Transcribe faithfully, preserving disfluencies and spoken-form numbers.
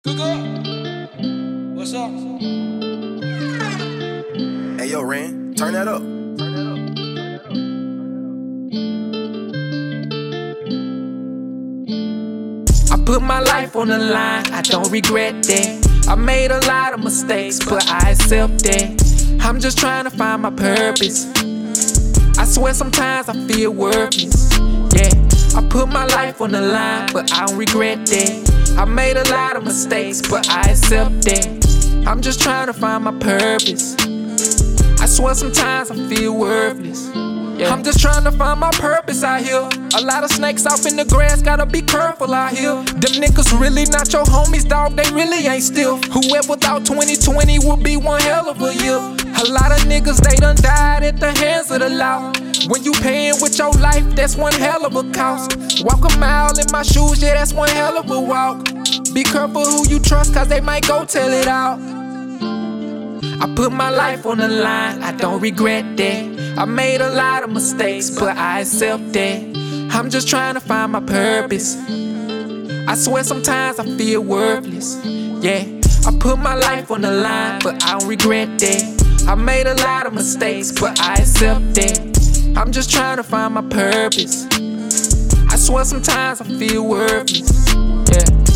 Google, what's up? Hey yo, Ren, turn that up. Turn that up. I put my life on the line, I don't regret that. I made a lot of mistakes, but I accept that. I'm just trying to find my purpose. I swear sometimes I feel worthless. Yeah, I put my life on the line, but I don't regret that. I made a lot of mistakes, but I accept that. I'm just trying to find my purpose. I swear sometimes I feel worthless. Yeah. I'm just trying to find my purpose out here. A lot of snakes off in the grass, gotta be careful out here. Them niggas really not your homies, dog, they really ain't still. Whoever thought twenty twenty would be one hell of a year. A lot of niggas, they done died at the hands of the law. When you payin' with your life, that's one hell of a cost. Walk a mile in my shoes, yeah, that's one hell of a walk. Be careful who you trust, cause they might go tell it out. I put my life on the line, I don't regret that. I made a lot of mistakes, but I accept that. I'm just trying to find my purpose. I swear sometimes I feel worthless. Yeah, I put my life on the line, but I don't regret that. I made a lot of mistakes, but I accept that. I'm just trying to find my purpose. I swear sometimes I feel worthless. Yeah.